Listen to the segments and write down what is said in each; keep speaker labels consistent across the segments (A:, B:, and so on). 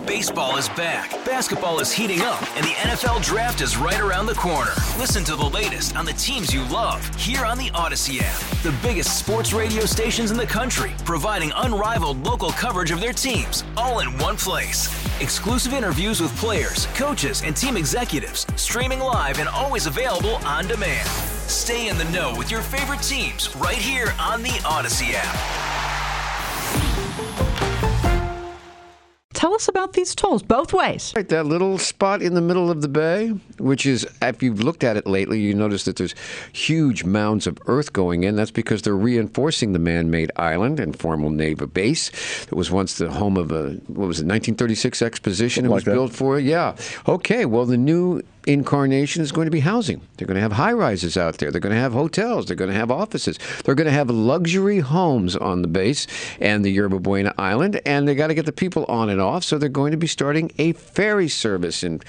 A: Baseball is back, basketball is heating up, and the NFL Draft is right around the corner. Listen to the latest on the teams you love here on the Odyssey app. The biggest sports radio stations in the country, providing unrivaled local coverage of their teams, all in one place. Exclusive interviews with players, coaches, and team executives, streaming live and always available on demand. Stay in the know with your favorite teams right here on the Odyssey app.
B: Tell us about these tolls, both ways.
C: Right, that little spot in the middle of the bay, which is, if you've looked at it lately, you notice that there's huge mounds of earth going in. That's because they're reinforcing the man-made island and former naval base. It was once the home of a, 1936 exposition it was built for? Yeah. Okay, well, the new incarnation is going to be housing. They're going to have high-rises out there. They're going to have hotels. They're going to have offices. They're going to have luxury homes on the base and the Yerba Buena Island, and they got to get the people on and off, so they're going to be starting a ferry service in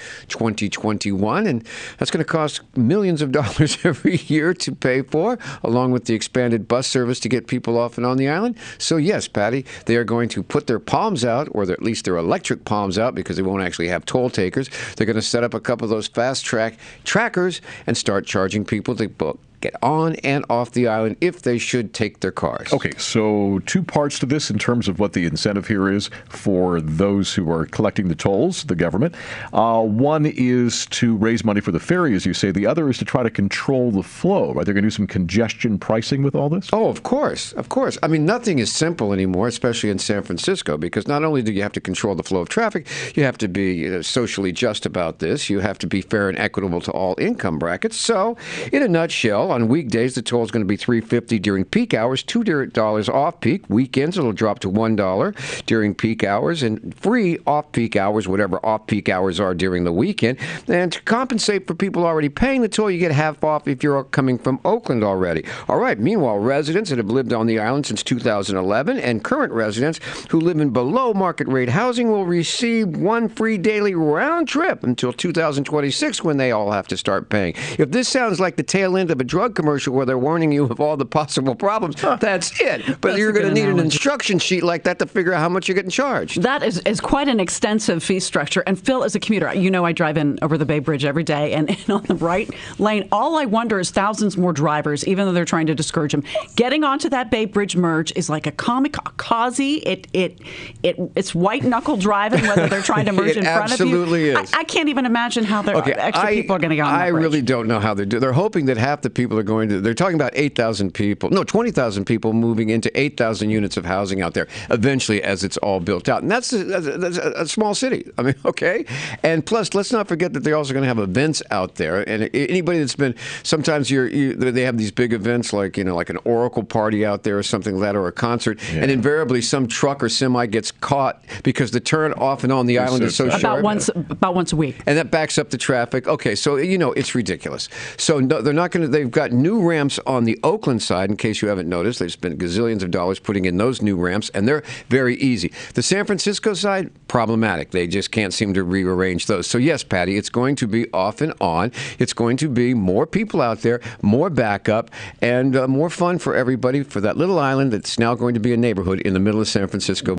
C: 2021, and that's going to cost millions of dollars every year to pay for, along with the expanded bus service to get people off and on the island. So yes, Patty, they are going to put their palms out, or at least their electric palms out, because they won't actually have toll takers. They're going to set up a couple of those fast track trackers and start charging people to get on and off the island if they should take their cars.
D: Okay, so two parts to this in terms of what the incentive here is for those who are collecting the tolls, the government. One is to raise money for the ferry, as you say. The other is to try to control the flow. Right? They're going to do some congestion pricing with all this?
C: Oh, of course. Of course. I mean, nothing is simple anymore, especially in San Francisco, because not only do you have to control the flow of traffic, you have to be socially just about this. You have to be fair and equitable to all income brackets. So, in a nutshell, on weekdays, the toll is going to be $3.50 during peak hours, $2 off peak. Weekends, it'll drop to $1 during peak hours, and free off peak hours, whatever off peak hours are during the weekend. And to compensate for people already paying the toll, you get half off if you're coming from Oakland already. All right. Meanwhile, residents that have lived on the island since 2011 and current residents who live in below market rate housing will receive one free daily round trip until 2026, when they all have to start paying. If this sounds like the tail end of a drug commercial where they're warning you of all the possible problems, that's it. But you're going to need an instruction sheet like that to figure out how much you're getting charged.
B: That is quite an extensive fee structure. And Phil, as a commuter, you know I drive in over the Bay Bridge every day, and on the right lane, all I wonder is thousands more drivers, even though they're trying to discourage them, getting onto that Bay Bridge merge is like a kamikaze. It's white knuckle driving, whether they're trying to merge in front of you. It absolutely is. I can't even imagine how extra people are going to get on that bridge.
C: I really don't know how they do. They're hoping that half the people are going to. They're talking about 20,000 people moving into 8,000 units of housing out there eventually as it's all built out. And that's a small city. I mean, okay. And plus, let's not forget that they're also going to have events out there. And anybody that's been, sometimes they have these big events like an Oracle party out there or something like that, or a concert. Yeah. And invariably some truck or semi gets caught because the turn off and on the island is so sharp.
B: About once a week.
C: And that backs up the traffic. Okay, so, it's ridiculous. So they're not going to, they've got new ramps on the Oakland side, in case you haven't noticed. They've spent gazillions of dollars putting in those new ramps, and they're very easy. The San Francisco side, problematic. They just can't seem to rearrange those. So yes, Patty, it's going to be off and on. It's going to be more people out there, more backup, and more fun for everybody for that little island that's now going to be a neighborhood in the middle of San Francisco.